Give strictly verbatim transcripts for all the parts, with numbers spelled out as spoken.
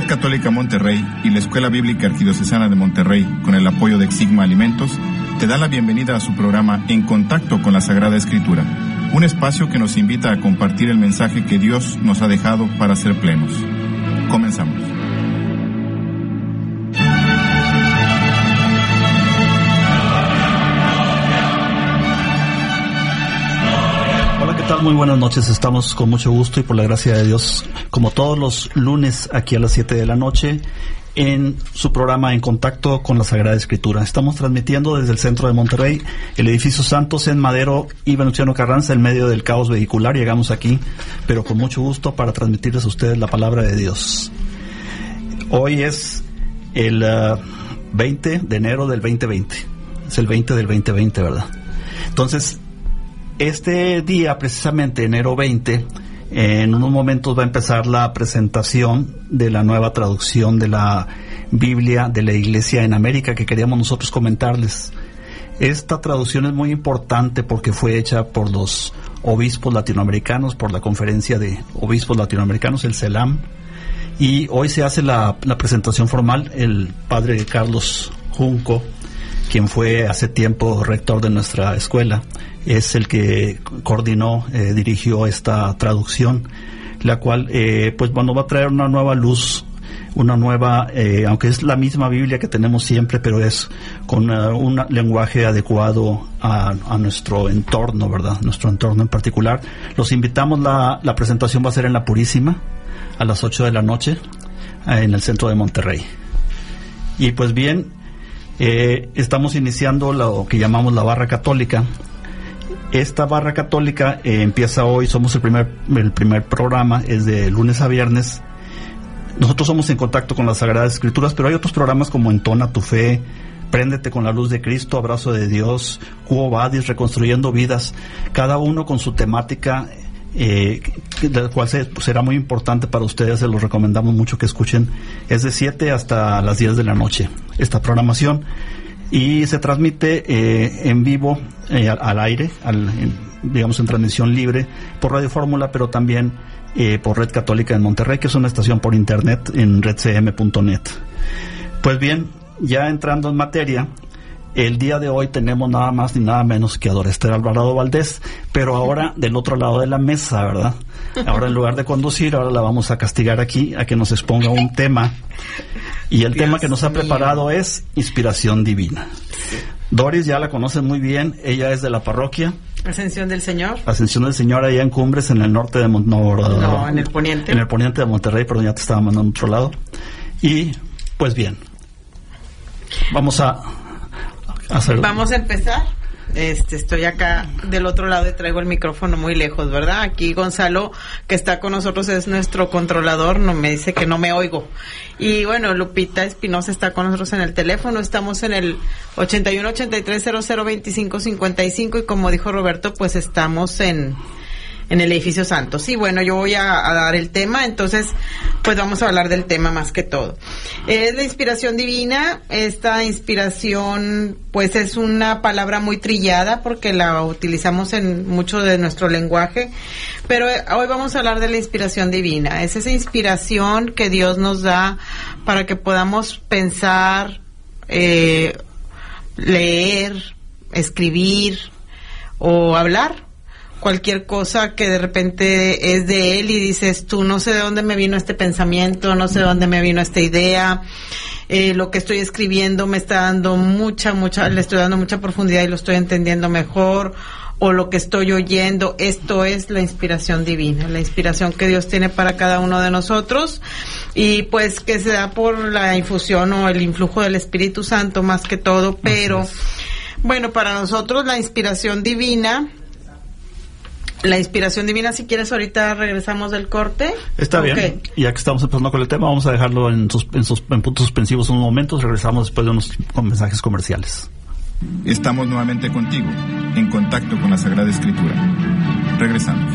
Red Católica Monterrey y la Escuela Bíblica Arquidiocesana de Monterrey, con el apoyo de Xigma Alimentos, te da la bienvenida a su programa En Contacto con la Sagrada Escritura, un espacio que nos invita a compartir el mensaje que Dios nos ha dejado para ser plenos. Comenzamos. ¿Qué tal? Muy buenas noches, estamos con mucho gusto y por la gracia de Dios, como todos los lunes aquí a las siete de la noche, en su programa En Contacto con la Sagrada Escritura. Estamos transmitiendo desde el centro de Monterrey, el edificio Santos en Madero y Venustiano Carranza, en medio del caos vehicular. Llegamos aquí, pero con mucho gusto para transmitirles a ustedes la palabra de Dios. Hoy es el uh, veinte de enero del veinte veinte, es el veinte del veinte veinte, ¿verdad? Entonces, este día, precisamente enero veinte, en unos momentos va a empezar la presentación de la nueva traducción de la Biblia de la Iglesia en América, que queríamos nosotros comentarles. Esta traducción es muy importante porque fue hecha por los obispos latinoamericanos, por la Conferencia de Obispos Latinoamericanos, el CELAM, y hoy se hace la, la presentación formal. El padre Carlos Junco, quien fue hace tiempo rector de nuestra escuela, es el que coordinó, eh, dirigió esta traducción, la cual, eh, pues bueno, va a traer una nueva luz, una nueva, eh, aunque es la misma Biblia que tenemos siempre, pero es con uh, un lenguaje adecuado a, a nuestro entorno, ¿verdad? Nuestro entorno en particular. Los invitamos, la, la presentación va a ser en La Purísima, a las ocho de la noche, eh, en el centro de Monterrey. Y pues bien, eh, estamos iniciando lo que llamamos la barra católica. Esta barra católica eh, empieza hoy, somos el primer el primer programa, es de lunes a viernes. Nosotros somos En Contacto con las Sagradas Escrituras, pero hay otros programas como Entona tu Fe, Préndete con la Luz de Cristo, Abrazo de Dios, Quo Vadis, Reconstruyendo Vidas, cada uno con su temática, eh, la cual se, pues, será muy importante para ustedes, se los recomendamos mucho que escuchen. Es de siete hasta las diez de la noche esta programación. Y se transmite eh, en vivo, eh, al, al aire, al, en, digamos en transmisión libre, por Radio Fórmula, pero también eh, por Red Católica en Monterrey, que es una estación por internet en red c m punto net. Pues bien, ya entrando en materia, el día de hoy tenemos nada más ni nada menos que a Dora Esther Alvarado Valdés, pero ahora del otro lado de la mesa, ¿verdad? Ahora en lugar de conducir, ahora la vamos a castigar aquí, a que nos exponga un tema. Y el Dios tema que nos ha mío. preparado es inspiración divina. Sí. Doris ya la conocen muy bien, ella es de la parroquia Ascensión del Señor. Ascensión del Señor, allá en Cumbres, en el norte de Mon- no, no, en el poniente. En el poniente de Monterrey, pero ya te estaba mandando a otro lado. Y, pues bien, vamos a, a hacer... Vamos a empezar. Este, estoy acá del otro lado y traigo el micrófono muy lejos, ¿verdad? Aquí Gonzalo, que está con nosotros, es nuestro controlador, no me dice que no me oigo. Y bueno, Lupita Espinosa está con nosotros en el teléfono, estamos en el ochenta y uno, ochenta y tres, cero cero, veinticinco, cincuenta y cinco, y como dijo Roberto, pues estamos en en el edificio Santos. Sí, bueno, yo voy a, a dar el tema, entonces pues vamos a hablar del tema más que todo. Es la inspiración divina. Esta inspiración pues es una palabra muy trillada porque la utilizamos en mucho de nuestro lenguaje, pero hoy vamos a hablar de la inspiración divina. Es esa inspiración que Dios nos da para que podamos pensar, eh, leer, escribir o hablar cualquier cosa que de repente es de Él y dices tú, no sé de dónde me vino este pensamiento, no sé de dónde me vino esta idea, eh, lo que estoy escribiendo me está dando mucha, mucha, le estoy dando mucha profundidad y lo estoy entendiendo mejor, o lo que estoy oyendo. Esto es la inspiración divina, la inspiración que Dios tiene para cada uno de nosotros, y pues que se da por la infusión o el influjo del Espíritu Santo más que todo, pero bueno, para nosotros la inspiración divina La inspiración divina, si quieres, ahorita regresamos del corte. Está okay. Bien. Ya que estamos empezando con el tema, vamos a dejarlo en, sus, en, sus, en puntos suspensivos unos momentos. Regresamos después de unos con mensajes comerciales. Estamos nuevamente contigo, en contacto con la Sagrada Escritura. Regresamos.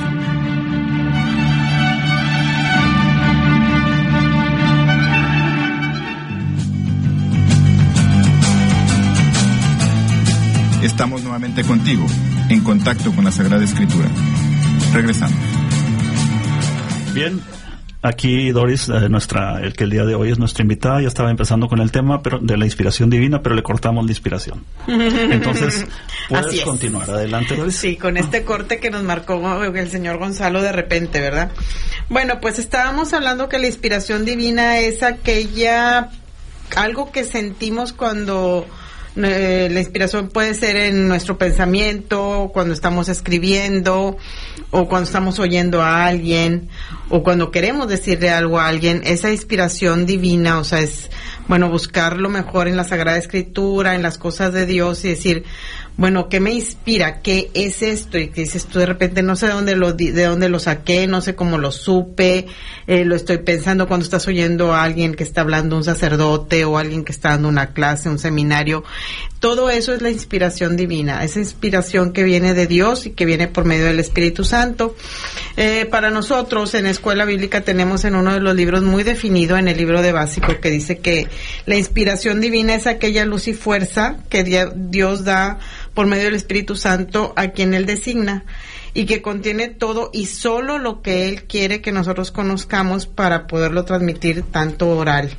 Estamos nuevamente contigo, en contacto con la Sagrada Escritura. Regresamos. Bien, aquí Doris, eh, nuestra, el que el día de hoy es nuestra invitada, ya estaba empezando con el tema pero de la inspiración divina, pero le cortamos la inspiración. Entonces, puedes continuar. Adelante, Doris. Sí, con este corte que nos marcó el señor Gonzalo de repente, ¿verdad? Bueno, pues estábamos hablando que la inspiración divina es aquella, algo que sentimos cuando... Eh, la inspiración puede ser en nuestro pensamiento, cuando estamos escribiendo, o cuando estamos oyendo a alguien, o cuando queremos decirle algo a alguien. Esa inspiración divina, o sea, es, bueno, buscar lo mejor en la Sagrada Escritura, en las cosas de Dios, y decir, bueno, ¿qué me inspira? ¿Qué es esto? Y que dices tú de repente, no sé de dónde lo, de dónde lo saqué, no sé cómo lo supe, eh, lo estoy pensando cuando estás oyendo a alguien que está hablando, un sacerdote, o alguien que está dando una clase, un seminario. Todo eso es la inspiración divina, esa inspiración que viene de Dios y que viene por medio del Espíritu Santo. Eh, para nosotros en Escuela Bíblica tenemos en uno de los libros muy definido, en el libro de básico, que dice que la inspiración divina es aquella luz y fuerza que Dios da por medio del Espíritu Santo a quien Él designa, y que contiene todo y solo lo que Él quiere que nosotros conozcamos para poderlo transmitir tanto oral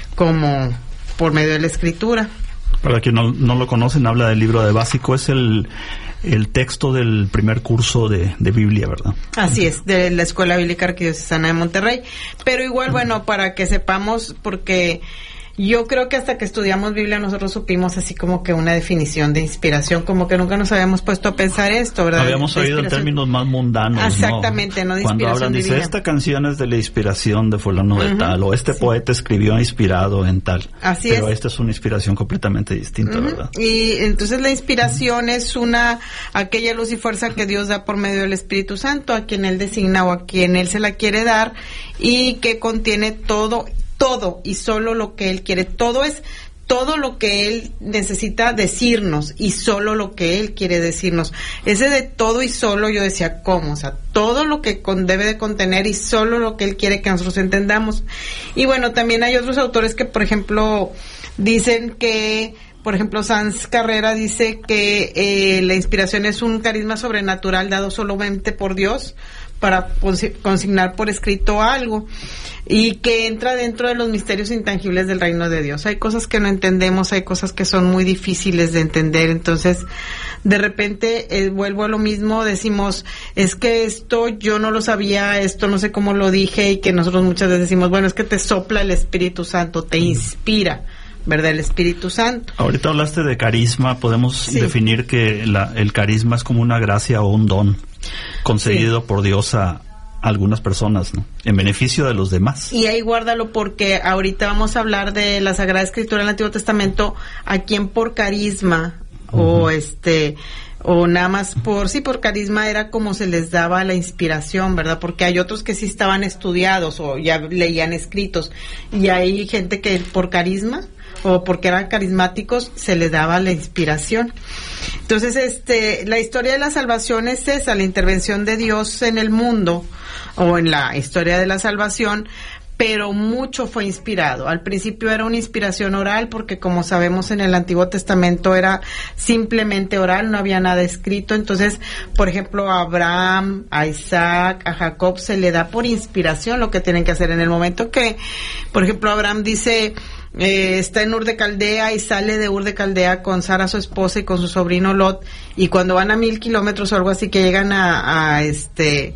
como por medio de la Escritura. Para quien no, no lo conocen, habla del libro de básico, es el, el texto del primer curso de, de Biblia, ¿verdad? Así es, de la Escuela Bíblica Arquidiocesana de Monterrey. Pero igual, bueno, para que sepamos, porque yo creo que hasta que estudiamos Biblia nosotros supimos así como que una definición de inspiración, como que nunca nos habíamos puesto a pensar esto, ¿verdad? Habíamos de oído en términos más mundanos, exactamente, ¿no? De Cuando hablan, divina. dice, esta canción es de la inspiración de fulano uh-huh. de tal, o este sí. poeta escribió inspirado en tal. Así Pero es. esta es una inspiración completamente distinta, uh-huh. ¿verdad? Y entonces la inspiración uh-huh. es una, aquella luz y fuerza que Dios da por medio del Espíritu Santo, a quien Él designa o a quien Él se la quiere dar, y que contiene todo todo y solo lo que Él quiere. Todo es todo lo que Él necesita decirnos y solo lo que Él quiere decirnos. Ese de todo y solo, yo decía, ¿cómo? O sea, todo lo que con, debe de contener y solo lo que Él quiere que nosotros entendamos. Y bueno, también hay otros autores que, por ejemplo, dicen que, por ejemplo, Sanz Carrera dice que eh, la inspiración es un carisma sobrenatural dado solamente por Dios para consignar por escrito algo, y que entra dentro de los misterios intangibles del reino de Dios. Hay cosas que no entendemos, hay cosas que son muy difíciles de entender, entonces de repente eh, vuelvo a lo mismo, decimos, es que esto yo no lo sabía, esto no sé cómo lo dije, y que nosotros muchas veces decimos, bueno, es que te sopla el Espíritu Santo, te inspira, ¿verdad? El Espíritu Santo. Ahorita hablaste de carisma, podemos sí. definir que la, el carisma es como una gracia o un don concedido sí. por Dios a algunas personas, ¿no? En beneficio de los demás. Y ahí guárdalo, porque ahorita vamos a hablar de la Sagrada Escritura del Antiguo Testamento, a quien por carisma uh-huh. o este o nada más por sí por carisma era como se les daba la inspiración, ¿verdad? Porque hay otros que sí estaban estudiados o ya leían escritos, y hay gente que por carisma o porque eran carismáticos se les daba la inspiración. Entonces, este, la historia de la salvación es esa, la intervención de Dios en el mundo, o en la historia de la salvación, pero mucho fue inspirado. Al principio era una inspiración oral, porque como sabemos en el Antiguo Testamento era simplemente oral, no había nada escrito. Entonces, por ejemplo, a Abraham, a Isaac, a Jacob se le da por inspiración lo que tienen que hacer en el momento que, por ejemplo, Abraham dice, Eh, está en Ur de Caldea y sale de Ur de Caldea con Sara su esposa y con su sobrino Lot, y cuando van a mil kilómetros o algo así, que llegan a, a este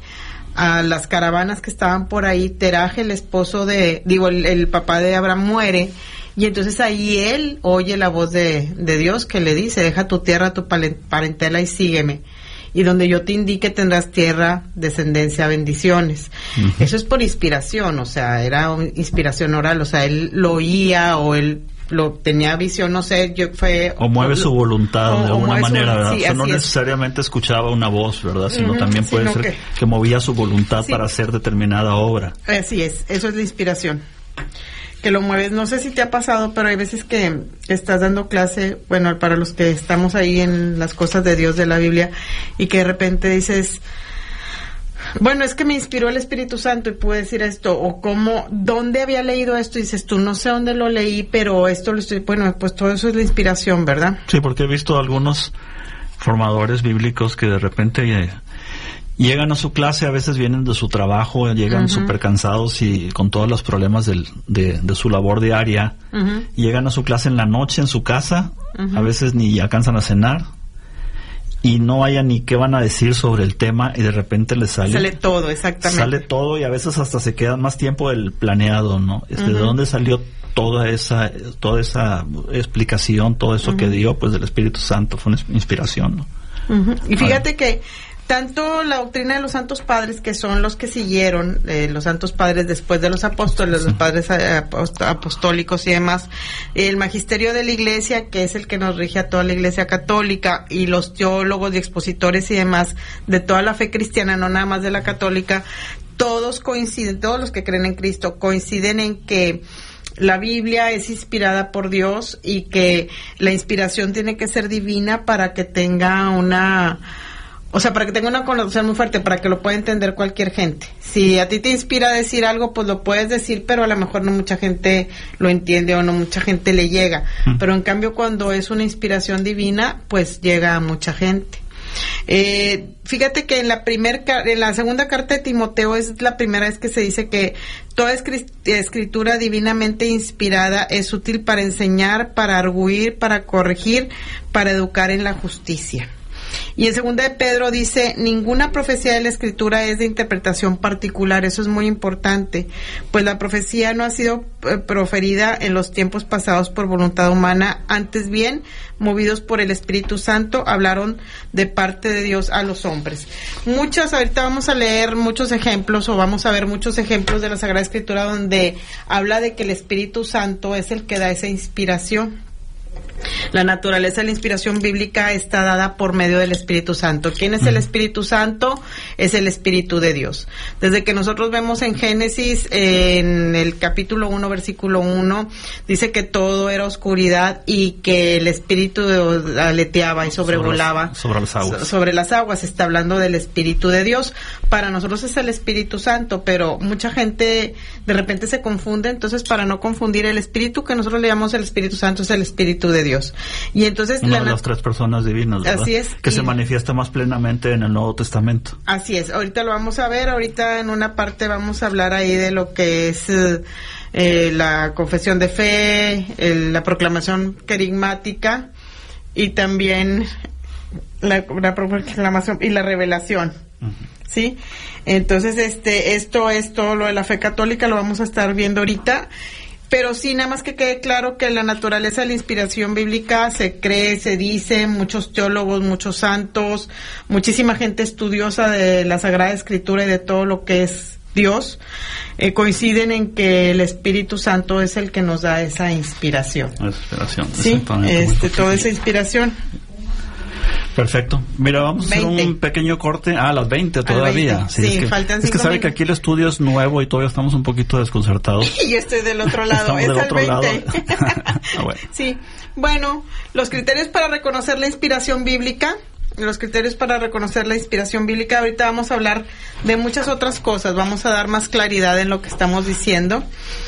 a las caravanas que estaban por ahí, Teraj, el esposo de, digo, el, el papá de Abraham muere, y entonces ahí él oye la voz de, de Dios que le dice, deja tu tierra, tu parentela y sígueme, y donde yo te indique tendrás tierra, descendencia, bendiciones. Uh-huh. Eso es por inspiración, o sea, era una inspiración oral, o sea, él lo oía o él lo tenía visión, no sé, yo fue... O mueve o, su voluntad o, de alguna manera, su, ¿verdad? Sí, o sea, no es. necesariamente escuchaba una voz, ¿verdad? Sino uh-huh, también puede sino ser que, que movía su voluntad sí. para hacer determinada obra. Así es, eso es la inspiración. Que lo mueves, no sé si te ha pasado, pero hay veces que estás dando clase, bueno, para los que estamos ahí en las cosas de Dios de la Biblia, y que de repente dices, bueno, es que me inspiró el Espíritu Santo y pude decir esto, o cómo, ¿dónde había leído esto? Y dices tú, no sé dónde lo leí, pero esto lo estoy, bueno, pues todo eso es la inspiración, ¿verdad? Sí, porque he visto algunos formadores bíblicos que de repente eh, llegan a su clase, a veces vienen de su trabajo, llegan uh-huh. súper cansados y con todos los problemas del, de, de su labor diaria. Uh-huh. Llegan a su clase en la noche en su casa, uh-huh. a veces ni alcanzan a cenar y no hayan ni qué van a decir sobre el tema y de repente les sale... Sale todo, exactamente. Sale todo y a veces hasta se quedan más tiempo del planeado, ¿no? Este, uh-huh. ¿De dónde salió toda esa toda esa explicación, todo eso uh-huh. que dio? Pues del Espíritu Santo, fue una inspiración, ¿no? Uh-huh. Y fíjate Ahora. que tanto la doctrina de los santos padres, que son los que siguieron, eh, los santos padres después de los apóstoles, sí. los padres apost- apostólicos y demás, el magisterio de la iglesia, que es el que nos rige a toda la iglesia católica, y los teólogos y expositores y demás de toda la fe cristiana, no nada más de la católica, todos coinciden, todos los que creen en Cristo coinciden en que la Biblia es inspirada por Dios y que la inspiración tiene que ser divina para que tenga una... O sea, para que tenga una connotación muy fuerte, para que lo pueda entender cualquier gente. Si a ti te inspira a decir algo, pues lo puedes decir, pero a lo mejor no mucha gente lo entiende o no mucha gente le llega. Mm. Pero en cambio, cuando es una inspiración divina, pues llega a mucha gente. Eh, fíjate que en la primer, en la segunda carta de Timoteo es la primera vez que se dice que toda escritura divinamente inspirada es útil para enseñar, para arguir, para corregir, para educar en la justicia. Y en segunda de Pedro dice, ninguna profecía de la Escritura es de interpretación particular. Eso es muy importante, pues la profecía no ha sido eh, proferida en los tiempos pasados por voluntad humana, antes bien, movidos por el Espíritu Santo, hablaron de parte de Dios a los hombres. Muchas, ahorita vamos a leer muchos ejemplos, o vamos a ver muchos ejemplos de la Sagrada Escritura donde habla de que el Espíritu Santo es el que da esa inspiración. La naturaleza de la inspiración bíblica está dada por medio del Espíritu Santo. ¿Quién es el Espíritu Santo? Es el Espíritu de Dios. Desde que nosotros vemos en Génesis, en el capítulo uno, versículo uno, dice que todo era oscuridad y que el Espíritu aleteaba y sobrevolaba sobre, sobre las aguas. Sobre las aguas. Está hablando del Espíritu de Dios. Para nosotros es el Espíritu Santo, pero mucha gente de repente se confunde. Entonces, para no confundir, el Espíritu que nosotros le llamamos el Espíritu Santo es el Espíritu de Dios. Y entonces una la de las tres personas divinas, ¿verdad? Así es. Que y... se manifiesta más plenamente en el Nuevo Testamento. Así es. Ahorita lo vamos a ver. Ahorita en una parte vamos a hablar ahí de lo que es eh, la confesión de fe, el, la proclamación querigmática y también la, la proclamación y la revelación. Uh-huh. ¿Sí? Entonces, este, esto es todo lo de la fe católica, lo vamos a estar viendo ahorita. Pero sí, nada más que quede claro que la naturaleza de la inspiración bíblica se cree, se dice, muchos teólogos, muchos santos, muchísima gente estudiosa de la Sagrada Escritura y de todo lo que es Dios, eh, coinciden en que el Espíritu Santo es el que nos da esa inspiración. Inspiración, sí, este, toda esa inspiración. Perfecto. Mira, vamos a hacer un pequeño corte. Ah, a las veinte todavía. veinte. Sí, sí, es que, faltan es que sabe minutos. Que aquí el estudio es nuevo y todavía estamos un poquito desconcertados. Y yo estoy del otro lado. Estamos es del el otro veinte. lado. Ah, bueno. Sí. Bueno, los criterios para reconocer la inspiración bíblica. Los criterios para reconocer la inspiración bíblica. Ahorita vamos a hablar de muchas otras cosas. Vamos a dar más claridad en lo que estamos diciendo.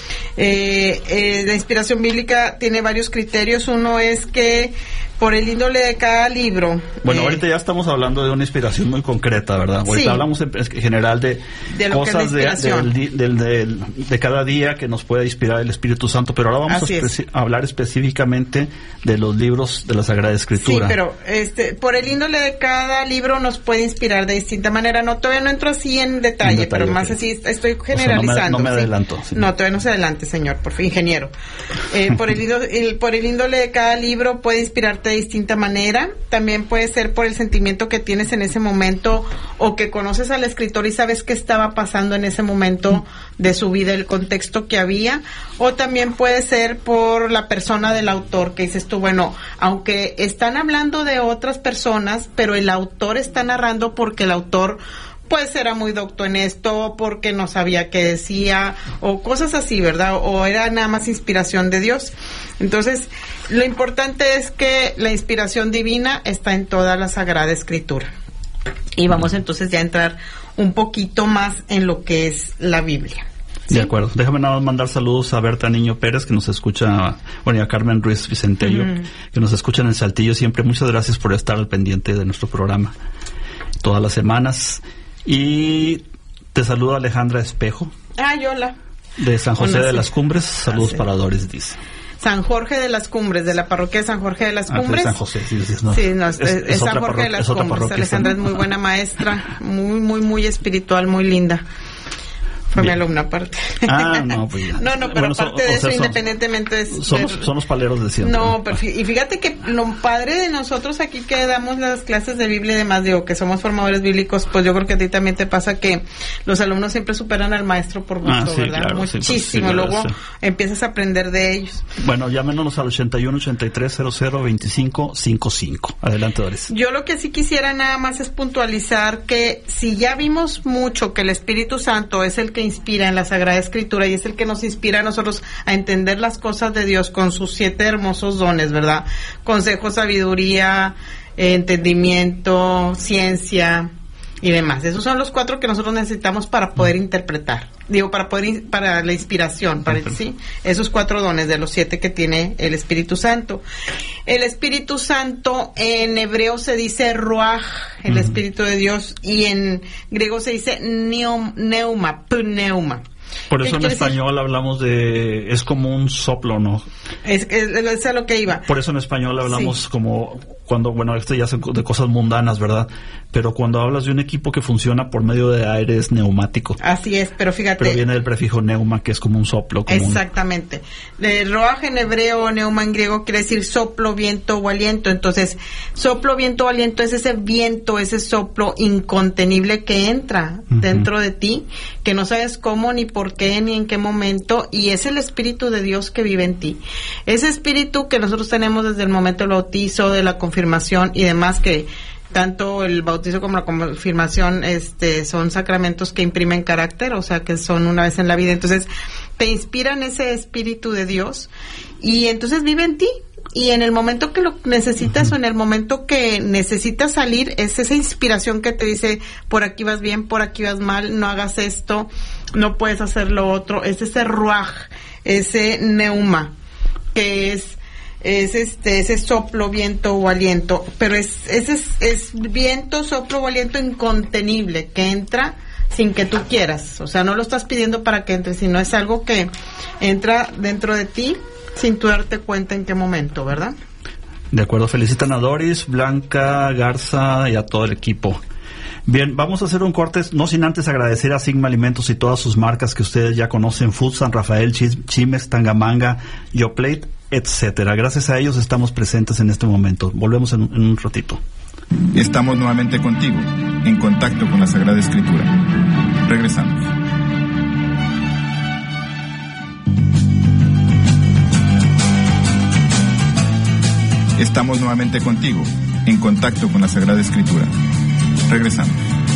Eh, eh, la inspiración bíblica tiene varios criterios. Uno es que por el índole de cada libro. Bueno, eh, ahorita ya estamos hablando de una inspiración muy concreta, ¿verdad? Ahorita sí. hablamos en, en general de, de cosas de, del, del, del, de cada día que nos puede inspirar el Espíritu Santo, pero ahora vamos a, especi- a hablar específicamente de los libros de la Sagrada Escritura. Sí, pero este, por el índole de cada libro nos puede inspirar de distinta manera. No, todavía no entro así en detalle, en detalle pero okay. más así estoy generalizando. O sea, no me, no me ¿sí? adelanto. Sí. No, todavía no se adelante, señor, por fin, ingeniero. Eh, por, el, el, por el índole de cada libro puede inspirarte de distinta manera. También puede ser por el sentimiento que tienes en ese momento o que conoces al escritor y sabes qué estaba pasando en ese momento de su vida, el contexto que había, o también puede ser por la persona del autor, que dices tú, bueno, aunque están hablando de otras personas, pero el autor está narrando porque el autor pues era muy docto en esto, porque no sabía qué decía, o cosas así, ¿verdad? O era nada más inspiración de Dios. Entonces, lo importante es que la inspiración divina está en toda la Sagrada Escritura. Y vamos entonces ya a entrar un poquito más en lo que es la Biblia. ¿Sí? De acuerdo. Déjame nada más mandar saludos a Berta Niño Pérez, que nos escucha, bueno, y a Carmen Ruiz Vicentello, uh-huh. que nos escuchan en Saltillo siempre. Muchas gracias por estar al pendiente de nuestro programa todas las semanas. Y te saluda Alejandra Espejo. Ah, hola. De San José Hola, de sí. las Cumbres. Saludos Ah, sí. para Doris, dice. San Jorge de las Cumbres, de la parroquia de San Jorge de las Ah, Cumbres. de San José, sí, sí, no. Sí, no, es, Es- es es San otra Jorge parroquia- de las es otra Cumbres. parroquia, Alejandra ¿no? es muy buena maestra, muy, muy, muy espiritual, muy linda. Fue Bien. mi alumna aparte. Ah, no, pues ya. No, no, pero Bueno, son- aparte o de sea, eso, son- independientemente de... Son los, de- son los paleros de siempre. No, pero fí- y fíjate que lo padre de nosotros aquí que damos las clases de Biblia y demás, digo, que somos formadores bíblicos, pues yo creo que a ti también te pasa que los alumnos siempre superan al maestro por gusto, Ah, sí, ¿verdad? claro, sí, pues, Muchísimo. sí, Luego sí. empiezas a aprender de ellos. Bueno, llámenos al ochenta y uno, ochenta y tres, cero cero, veinticinco cincuenta y cinco. Adelante, Doris. Yo lo que sí quisiera nada más es puntualizar que si ya vimos mucho que el Espíritu Santo es el que inspira en la Sagrada Escritura y es el que nos inspira a nosotros a entender las cosas de Dios con sus siete hermosos dones, ¿verdad? Consejo, sabiduría, eh, entendimiento, ciencia y demás. Esos son los cuatro que nosotros necesitamos para poder interpretar. Digo, para poder, in- para la inspiración, para, ¿sí? Esos cuatro dones de los siete que tiene el Espíritu Santo. El Espíritu Santo en hebreo se dice ruaj, el Ujú. Espíritu de Dios, y en griego se dice neum- neuma, pneuma. Por ¿Qué eso en quiere decir? español hablamos de... Es como un soplo, ¿no? Es, es, es a lo que iba. Por eso en español hablamos Sí. como cuando, bueno, esto ya son de cosas mundanas, ¿verdad? Pero cuando hablas de un equipo que funciona por medio de aire es neumático. Así es, pero fíjate. Pero viene del prefijo neuma, que es como un soplo. Como un- Exactamente. De roaj en hebreo, neuma en griego quiere decir soplo, viento o aliento. Entonces, soplo, viento o aliento es ese viento, ese soplo incontenible que entra Ujú. dentro de ti, que no sabes cómo, ni por qué, ni en qué momento, y es el Espíritu de Dios que vive en ti. Ese Espíritu que nosotros tenemos desde el momento del bautizo, de la confirmación y demás, que tanto el bautizo como la confirmación este son sacramentos que imprimen carácter, o sea que son una vez en la vida. Entonces te inspiran ese Espíritu de Dios y entonces vive en ti, y en el momento que lo necesitas o en el momento que necesitas salir es esa inspiración que te dice por aquí vas bien, por aquí vas mal, no hagas esto, no puedes hacer lo otro. Es ese ruaj, ese neuma, que es es este ese soplo, viento o aliento, pero es ese es, es viento, soplo o aliento incontenible que entra sin que tú quieras, o sea, no lo estás pidiendo para que entre, sino es algo que entra dentro de ti sin tú darte cuenta en qué momento, ¿verdad? De acuerdo, felicitan a Doris, Blanca, Garza y a todo el equipo. Bien, vamos a hacer un corte, no sin antes agradecer a Sigma Alimentos y todas sus marcas que ustedes ya conocen, Food, San Rafael, Chis- Chimes, Tangamanga, Yoplate, etcétera. Gracias a ellos estamos presentes en este momento. Volvemos en, en un ratito. Estamos nuevamente contigo, en contacto con la Sagrada Escritura. Regresamos. Estamos nuevamente contigo, en contacto con la Sagrada Escritura. Regresamos.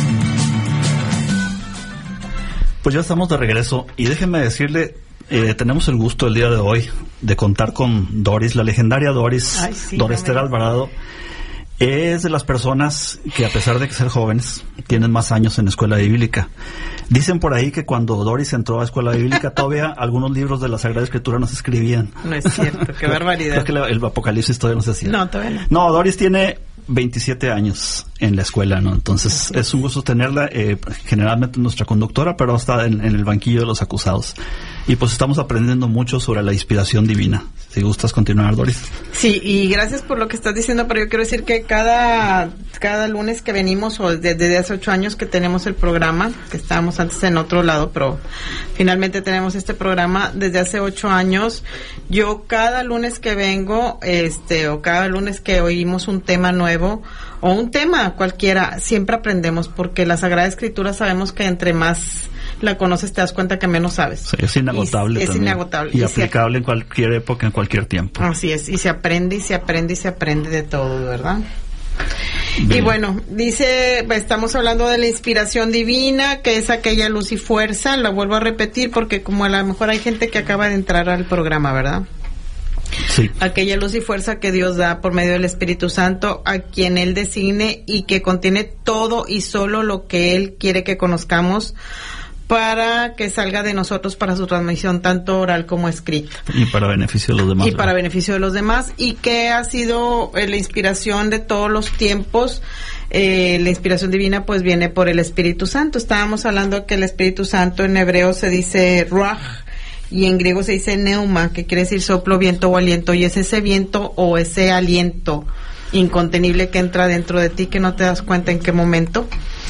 Pues ya estamos de regreso y déjenme decirle, eh, tenemos el gusto el día de hoy de contar con Doris, la legendaria Doris, Ay, sí, Doris no me Esther digas. Alvarado. Es de las personas que, a pesar de ser jóvenes, tienen más años en escuela bíblica. Dicen por ahí que cuando Doris entró a escuela bíblica todavía algunos libros de la Sagrada Escritura no se escribían. No es cierto, qué barbaridad. Creo que la- el Apocalipsis todavía no se hacía. No, todavía no. No, Doris tiene veintisiete años en la escuela, ¿no? Entonces es un gusto tenerla, eh, generalmente nuestra conductora, pero está en, en el banquillo de los acusados. Y pues estamos aprendiendo mucho sobre la inspiración divina. Si gustas continuar, Doris. Sí, y gracias por lo que estás diciendo, pero yo quiero decir que cada cada lunes que venimos, o desde, desde hace ocho años que tenemos el programa, que estábamos antes en otro lado, pero finalmente tenemos este programa desde hace ocho años, yo cada lunes que vengo, este, o cada lunes que oímos un tema nuevo, o un tema cualquiera, siempre aprendemos, porque la Sagrada Escritura sabemos que entre más la conoces te das cuenta que menos sabes. Sí, es inagotable. Y- es también. inagotable. Y, Y se- aplicable en cualquier época, en cualquier tiempo. Así es, y se aprende y se aprende y se aprende de todo, ¿verdad? Bien. Y bueno, dice, estamos hablando de la inspiración divina, que es aquella luz y fuerza, la vuelvo a repetir porque como a lo mejor hay gente que acaba de entrar al programa, ¿verdad? Sí. Aquella luz y fuerza que Dios da por medio del Espíritu Santo a quien Él designe y que contiene todo y solo lo que Él quiere que conozcamos para que salga de nosotros para su transmisión tanto oral como escrita. Y para beneficio de los demás. Y para beneficio de los demás, y que ha sido eh, la inspiración de todos los tiempos. Eh, la inspiración divina pues viene por el Espíritu Santo. Estábamos hablando que el Espíritu Santo en hebreo se dice ruach, y en griego se dice neuma, que quiere decir soplo, viento o aliento, y es ese viento o ese aliento incontenible que entra dentro de ti, que no te das cuenta en qué momento.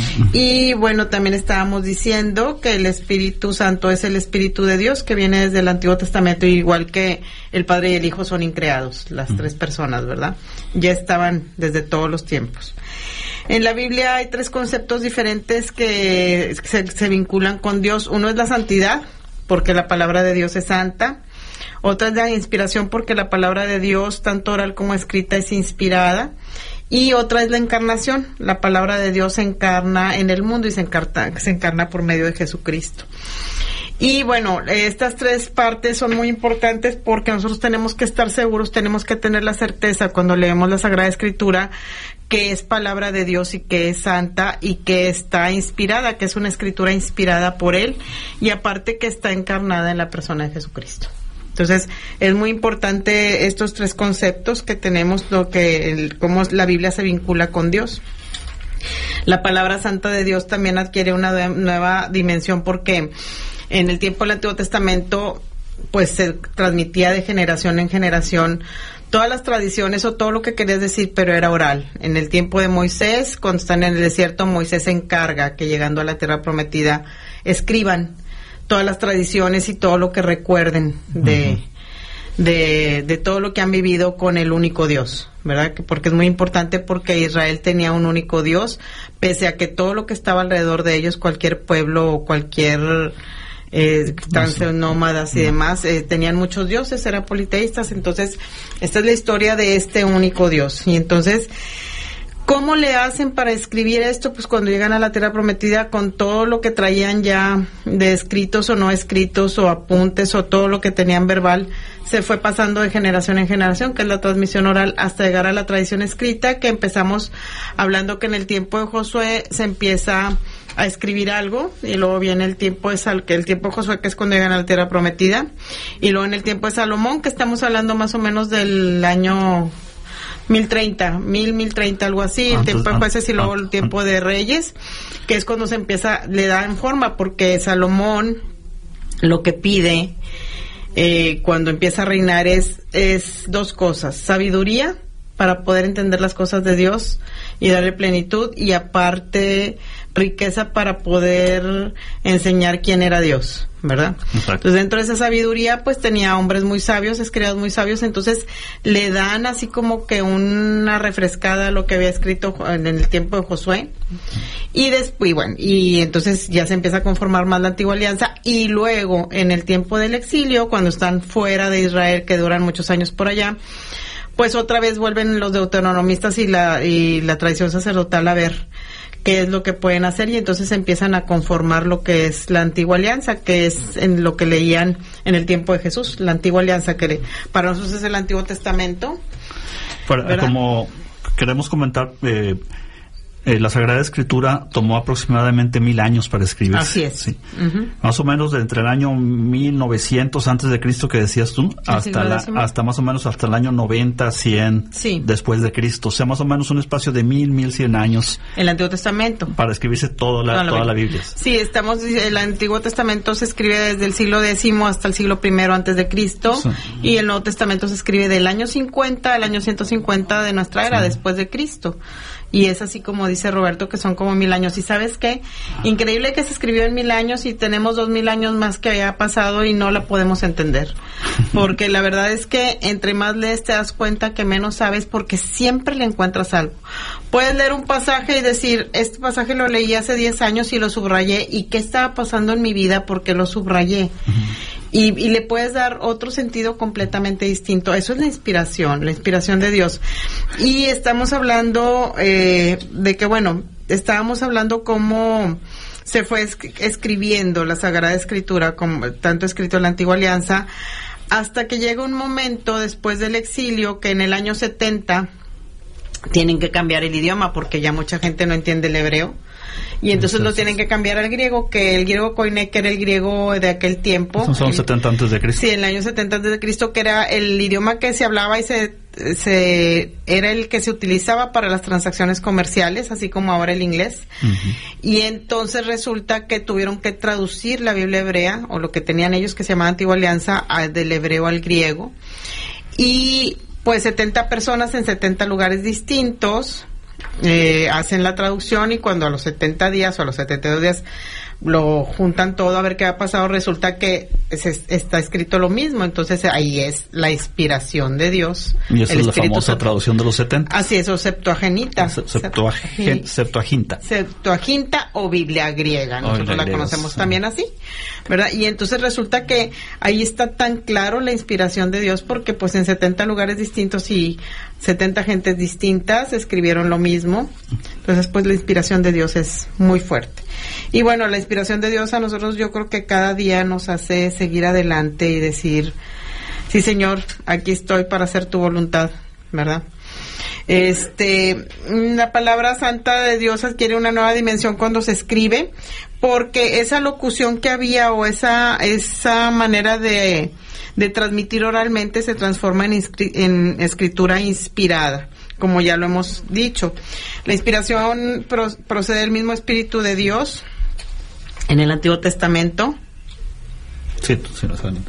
Y bueno, también estábamos diciendo que el Espíritu Santo es el Espíritu de Dios, que viene desde el Antiguo Testamento, igual que el Padre y el Hijo son increados, las tres personas, ¿verdad? Ya estaban desde todos los tiempos. En la Biblia hay tres conceptos diferentes que se, se vinculan con Dios. Uno es la santidad, porque la palabra de Dios es santa. Otra es la inspiración, porque la palabra de Dios, tanto oral como escrita, es inspirada. Y otra es la encarnación. La palabra de Dios se encarna en el mundo y se encarna, se encarna por medio de Jesucristo. Y bueno, estas tres partes son muy importantes porque nosotros tenemos que estar seguros, tenemos que tener la certeza cuando leemos la Sagrada Escritura que es palabra de Dios y que es santa y que está inspirada, que es una escritura inspirada por Él, y aparte que está encarnada en la persona de Jesucristo. Entonces, es muy importante estos tres conceptos que tenemos, lo que el, cómo la Biblia se vincula con Dios. La palabra santa de Dios también adquiere una de, nueva dimensión porque en el tiempo del Antiguo Testamento pues se transmitía de generación en generación todas las tradiciones o todo lo que querías decir, pero era oral. En el tiempo de Moisés, cuando están en el desierto, Moisés se encarga que llegando a la tierra prometida escriban todas las tradiciones y todo lo que recuerden de, uh-huh. de, de todo lo que han vivido con el único Dios, ¿verdad? Porque es muy importante porque Israel tenía un único Dios, pese a que todo lo que estaba alrededor de ellos, cualquier pueblo o cualquier eh, transnómadas y demás, eh, tenían muchos dioses, eran politeístas. Entonces, esta es la historia de este único Dios. Y entonces, ¿cómo le hacen para escribir esto? Pues cuando llegan a la tierra prometida con todo lo que traían ya de escritos o no escritos o apuntes o todo lo que tenían verbal, se fue pasando de generación en generación, que es la transmisión oral, hasta llegar a la tradición escrita, que empezamos hablando que en el tiempo de Josué se empieza a escribir algo, y luego viene el tiempo de Sal, que el tiempo de Josué, que es cuando llegan a la tierra prometida, y luego en el tiempo de Salomón, que estamos hablando más o menos del año mil treinta, mil, mil treinta, algo así, el tiempo de jueces y luego el tiempo de reyes, que es cuando se empieza, le dan forma, porque Salomón lo que pide eh, cuando empieza a reinar es, es dos cosas: sabiduría para poder entender las cosas de Dios y darle plenitud, y aparte riqueza para poder enseñar quién era Dios, ¿verdad? Exacto. Entonces, dentro de esa sabiduría, pues tenía hombres muy sabios, escritos muy sabios, entonces le dan así como que una refrescada a lo que había escrito en el tiempo de Josué, y después, bueno, y entonces ya se empieza a conformar más la antigua alianza, y luego, en el tiempo del exilio, cuando están fuera de Israel, que duran muchos años por allá, pues otra vez vuelven los deuteronomistas y la, y la tradición sacerdotal a ver qué es lo que pueden hacer, y entonces empiezan a conformar lo que es la antigua alianza, que es en lo que leían en el tiempo de Jesús, la antigua alianza, que para nosotros es el Antiguo Testamento. Para, como queremos comentar, eh, eh, la Sagrada Escritura tomó aproximadamente mil años para escribir. Así es. Sí. Uh-huh. Más o menos de entre el año mil novecientos antes de Cristo, que decías tú, hasta la, hasta más o menos hasta el año noventa, cien sí. después de Cristo. O sea, más o menos un espacio de mil, mil cien años. El Antiguo Testamento. Para escribirse toda la, toda la Biblia. Sí, estamos, el Antiguo Testamento se escribe desde el siglo décimo hasta el siglo primero antes de Cristo, sí. y el Nuevo Testamento se escribe del año cincuenta al año ciento cincuenta de nuestra era, sí. después de Cristo. Y es así como dice Roberto, que son como mil años. ¿Y sabes qué? Increíble que se escribió en mil años y tenemos dos mil años más que había pasado y no la podemos entender. Porque la verdad es que entre más lees te das cuenta que menos sabes, porque siempre le encuentras algo. Puedes leer un pasaje y decir, este pasaje lo leí hace diez años y lo subrayé, ¿y qué estaba pasando en mi vida porque lo subrayé? Uh-huh. Y, y le puedes dar otro sentido completamente distinto. Eso es la inspiración, la inspiración de Dios. Y estamos hablando eh, de que, bueno, estábamos hablando cómo se fue esc- escribiendo la Sagrada Escritura, como tanto escrito en la Antigua Alianza, hasta que llega un momento después del exilio, que en el año setenta tienen que cambiar el idioma porque ya mucha gente no entiende el hebreo. Y entonces lo tienen que cambiar al griego, que el griego koiné, que era el griego de aquel tiempo. Son el, setenta antes de Cristo. Sí, en el año setenta antes de Cristo, que era el idioma que se hablaba y se, se era el que se utilizaba para las transacciones comerciales, así como ahora el inglés. Uh-huh. Y entonces resulta que tuvieron que traducir la Biblia hebrea, o lo que tenían ellos que se llamaba Antigua Alianza, a, del hebreo al griego. Y pues setenta personas en setenta lugares distintos Eh, hacen la traducción, y cuando a los setenta días o a los setenta y dos días lo juntan todo a ver qué ha pasado, resulta que es, está escrito lo mismo. Entonces ahí es la inspiración de Dios. Y esa es la famosa traducción de los setenta. Así es, o Septuaginta. Septuaginta. Septuaginta. Septuaginta o Biblia griega. Nosotros la griega, conocemos sí. también así, ¿verdad? Y entonces resulta que ahí está tan claro la inspiración de Dios, porque pues en setenta lugares distintos y setenta gentes distintas escribieron lo mismo. Entonces pues la inspiración de Dios es muy fuerte. Y bueno, la inspiración de Dios a nosotros, yo creo que cada día nos hace seguir adelante y decir, sí Señor, aquí estoy para hacer tu voluntad, ¿verdad? Este, la palabra santa de Dios adquiere una nueva dimensión cuando se escribe, porque esa locución que había, o esa esa manera de de transmitir oralmente, se transforma en, inscri- en escritura inspirada, como ya lo hemos dicho. La inspiración pro- procede del mismo Espíritu de Dios en el Antiguo Testamento. Sí, sí, lo saben.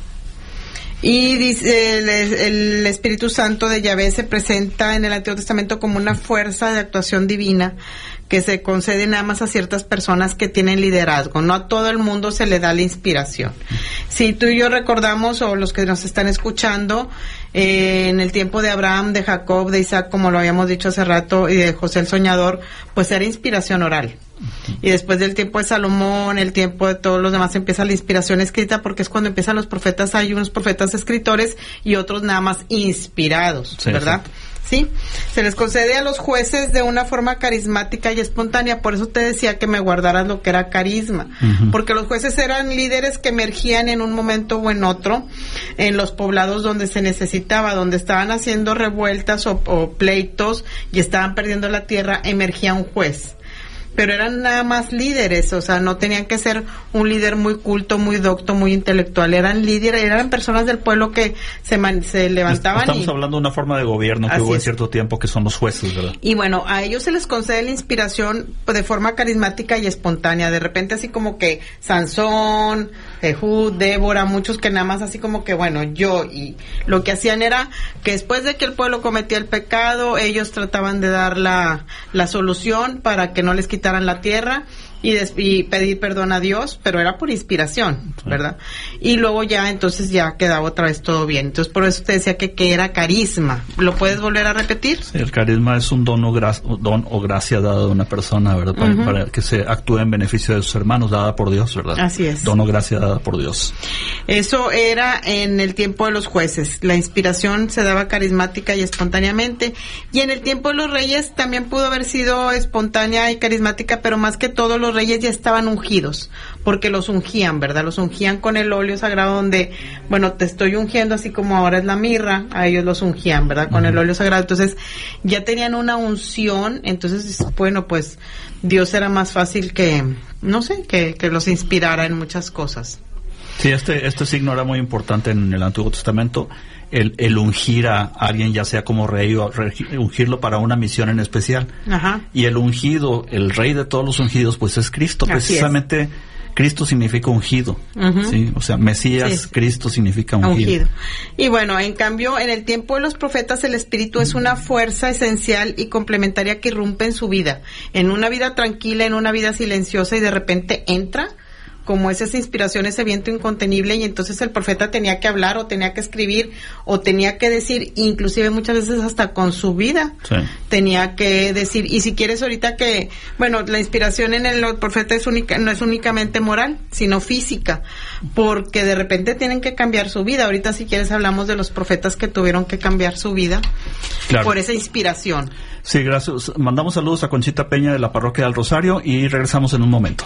Y dice, el, el Espíritu Santo de Yahvé se presenta en el Antiguo Testamento como una fuerza de actuación divina que se concede nada más a ciertas personas que tienen liderazgo. No a todo el mundo se le da la inspiración. Si tú y yo recordamos, o los que nos están escuchando, eh, en el tiempo de Abraham, de Jacob, de Isaac, como lo habíamos dicho hace rato, y de José el Soñador, pues era inspiración oral. Y después del tiempo de Salomón, el tiempo de todos los demás, empieza la inspiración escrita, porque es cuando empiezan los profetas. Hay unos profetas escritores y otros nada más inspirados, sí, ¿verdad? Sí. ¿Sí? Se les concede a los jueces de una forma carismática y espontánea. Por eso te decía que me guardaras lo que era carisma, uh-huh. porque los jueces eran líderes que emergían en un momento o en otro en los poblados donde se necesitaba, donde estaban haciendo revueltas o, o pleitos y estaban perdiendo la tierra, emergía un juez. Pero eran nada más líderes, o sea, no tenían que ser un líder muy culto, muy docto, muy intelectual. Eran líderes, eran personas del pueblo que se, man, se levantaban. Estamos y, hablando de una forma de gobierno que hubo en cierto tiempo, que son los jueces, ¿verdad? Y bueno, a ellos se les concede la inspiración de forma carismática y espontánea. De repente así como que Sansón, Ehud, Débora, muchos que nada más así como que, bueno, yo, y lo que hacían era que después de que el pueblo cometía el pecado, ellos trataban de dar la, la solución para que no les quitaran la tierra y, des- y pedir perdón a Dios, pero era por inspiración, ¿verdad? Y luego ya, entonces ya quedaba otra vez todo bien. Entonces por eso te decía que, que era carisma. ¿Lo puedes volver a repetir? Sí, el carisma es un don o, gra- don o gracia dada de una persona, ¿verdad? Para, uh-huh. para que se actúe en beneficio de sus hermanos, dada por Dios, ¿verdad? Así es. Don o gracia dada por Dios. Eso era en el tiempo de los jueces. La inspiración se daba carismática y espontáneamente. Y en el tiempo de los reyes también pudo haber sido espontánea y carismática, pero más que todo los reyes ya estaban ungidos, porque los ungían, ¿verdad? Los ungían con el óleo sagrado, donde, bueno, te estoy ungiendo así como ahora es la mirra, a ellos los ungían, ¿verdad? Con uh-huh. el óleo sagrado. Entonces, ya tenían una unción, entonces, bueno, pues, Dios era más fácil que, no sé, que, que los inspirara en muchas cosas. Sí, este, este signo era muy importante en el Antiguo Testamento. El, el ungir a alguien, ya sea como rey o re, ungirlo para una misión en especial. Ajá. Y el ungido, el rey de todos los ungidos, pues es Cristo. Así precisamente es. Cristo significa ungido, uh-huh. ¿sí? O sea, Mesías, sí. Cristo significa ungido. ungido. Y bueno, en cambio, en el tiempo de los profetas, el Espíritu es una fuerza esencial y complementaria que irrumpe en su vida. En una vida tranquila, en una vida silenciosa, y de repente entra como es esa inspiración, ese viento incontenible, y entonces el profeta tenía que hablar o tenía que escribir o tenía que decir, inclusive muchas veces hasta con su vida, sí. tenía que decir. Y si quieres ahorita que, bueno, la inspiración en el profeta es única, no es únicamente moral, sino física, porque de repente tienen que cambiar su vida. Ahorita si quieres hablamos de los profetas que tuvieron que cambiar su vida claro. por esa inspiración. Sí, gracias. Mandamos saludos a Conchita Peña de la Parroquia del Rosario y regresamos en un momento.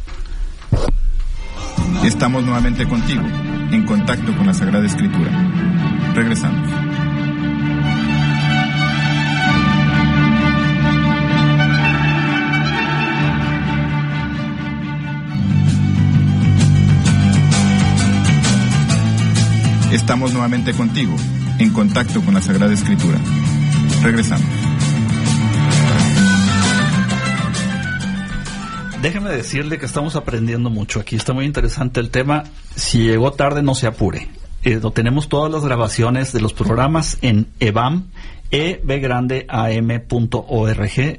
Estamos nuevamente contigo, en contacto con la Sagrada Escritura. Regresamos. Estamos nuevamente contigo, en contacto con la Sagrada Escritura. Regresamos. Déjeme decirle que estamos aprendiendo mucho aquí. Está muy interesante el tema. Si llegó tarde, no se apure. Eh, tenemos todas las grabaciones de los programas en EBAM, e b grande a m punto org.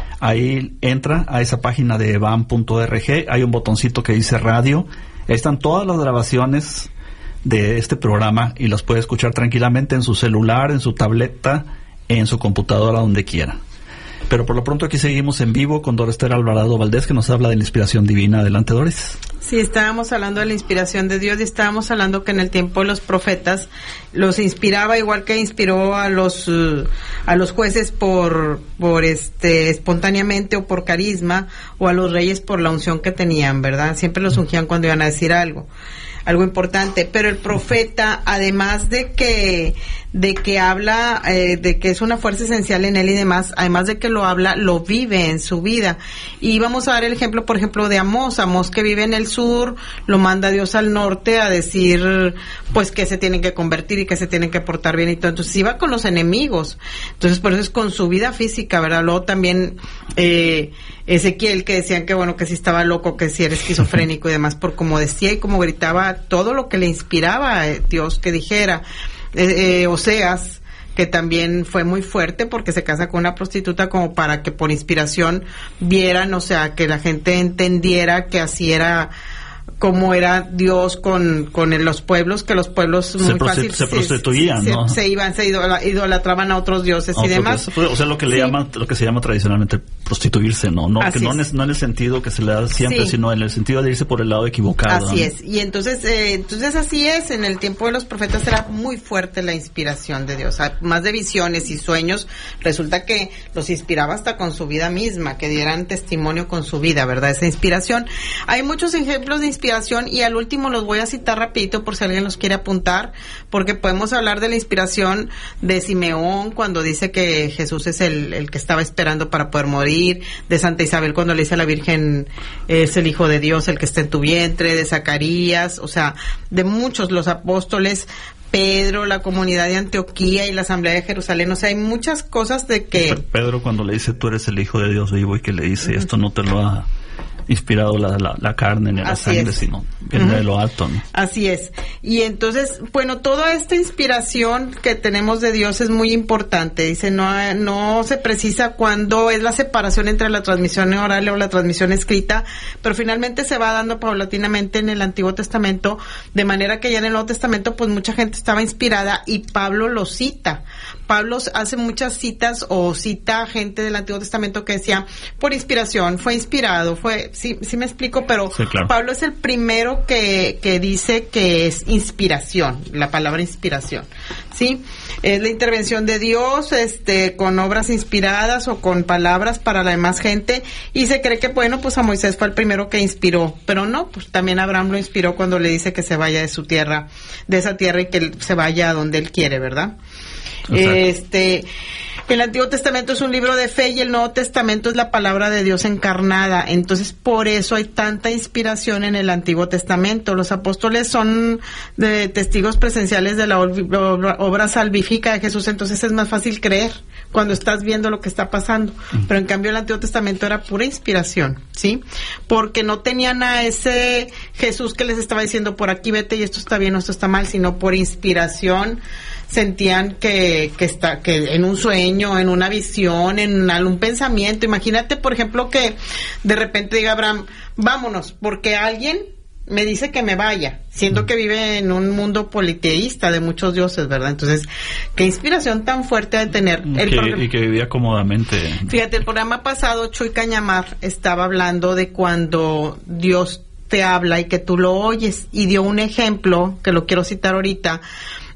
Ahí entra a esa página de ebam punto org. Hay un botoncito que dice radio. Ahí están todas las grabaciones de este programa y las puede escuchar tranquilamente en su celular, en su tableta, en su computadora, donde quiera. Pero por lo pronto aquí seguimos en vivo con Dorester Alvarado Valdés, que nos habla de la inspiración divina. Adelante, Doris. Sí, estábamos hablando de la inspiración de Dios y estábamos hablando que en el tiempo de los profetas los inspiraba igual que inspiró a los uh, a los jueces por por este espontáneamente o por carisma, o a los reyes por la unción que tenían, ¿verdad? Siempre los ungían cuando iban a decir algo. Algo importante, pero el profeta, además de que de que habla, eh, de que es una fuerza esencial en él y demás, además de que lo habla, lo vive en su vida. Y vamos a dar el ejemplo, por ejemplo, de Amós. Amós, que vive en el sur, lo manda Dios al norte a decir, pues, que se tienen que convertir y que se tienen que portar bien y todo. Entonces iba con los enemigos. Entonces, por eso es con su vida física, ¿verdad? Luego también eh, Ezequiel, que decían que, bueno, que si estaba loco, que si era esquizofrénico y demás, por como decía y como gritaba todo lo que le inspiraba a Dios que dijera. Eh, eh, Oseas, que también fue muy fuerte porque se casa con una prostituta como para que por inspiración vieran, o sea, que la gente entendiera que así era, cómo era Dios con, con los pueblos, que los pueblos muy se, fácil se prostituían, se, ¿no? Se, se iban, se idolatraban a otros dioses a y otros demás. Dioses. O sea, lo que le sí. llaman, lo que se llama tradicionalmente prostituirse, ¿no? No, que no, es, no en el sentido que se le da siempre, sí. sino en el sentido de irse por el lado equivocado. Así ¿no? es. Y entonces, eh, entonces así es. En el tiempo de los profetas era muy fuerte la inspiración de Dios. Más de visiones y sueños, resulta que los inspiraba hasta con su vida misma, que dieran testimonio con su vida, ¿verdad? Esa inspiración. Hay muchos ejemplos de inspiración y al último los voy a citar rapidito por si alguien los quiere apuntar, porque podemos hablar de la inspiración de Simeón cuando dice que Jesús es el, el que estaba esperando para poder morir, de Santa Isabel cuando le dice a la Virgen es el Hijo de Dios el que está en tu vientre, de Zacarías, o sea, de muchos, los apóstoles, Pedro, la comunidad de Antioquía y la Asamblea de Jerusalén. O sea, hay muchas cosas de que... Pedro cuando le dice tú eres el Hijo de Dios vivo y que le dice esto no te lo ha inspirado la, la, la carne ni la Así sangre, es. sino viene uh-huh. de lo alto, ¿no? Así es. Y entonces, bueno, toda esta inspiración que tenemos de Dios es muy importante. Dice, no, no se precisa cuándo es la separación entre la transmisión oral o la transmisión escrita, pero finalmente se va dando paulatinamente en el Antiguo Testamento, de manera que ya en el Nuevo Testamento, pues mucha gente estaba inspirada y Pablo lo cita. Pablo hace muchas citas o cita a gente del Antiguo Testamento que decía, por inspiración, fue inspirado, fue... Sí, sí me explico, pero sí, claro. Pablo es el primero que, que dice que es inspiración, la palabra inspiración, ¿sí? Es la intervención de Dios, este, con obras inspiradas o con palabras para la demás gente, y se cree que, bueno, pues a Moisés fue el primero que inspiró, pero no, pues también Abraham lo inspiró cuando le dice que se vaya de su tierra, de esa tierra y que él se vaya a donde él quiere, ¿verdad? Exacto. Este... El Antiguo Testamento es un libro de fe y el Nuevo Testamento es la palabra de Dios encarnada. Entonces, por eso hay tanta inspiración en el Antiguo Testamento. Los apóstoles son de testigos presenciales de la obra, obra salvífica de Jesús, entonces es más fácil creer cuando estás viendo lo que está pasando. Pero en cambio el Antiguo Testamento era pura inspiración, ¿sí? Porque no tenían a ese Jesús que les estaba diciendo por aquí vete y esto está bien o esto está mal, sino por inspiración sentían que, que está, que en un sueño, en una visión, en algún pensamiento. Imagínate, por ejemplo, que de repente diga Abraham, vámonos, porque alguien me dice que me vaya, siendo que vive en un mundo politeísta de muchos dioses, ¿verdad? Entonces, qué inspiración tan fuerte de tener. Y, el que, programa, y que vivía cómodamente. Fíjate, el programa pasado, Chuy Cañamar estaba hablando de cuando Dios te habla y que tú lo oyes, y dio un ejemplo, que lo quiero citar ahorita,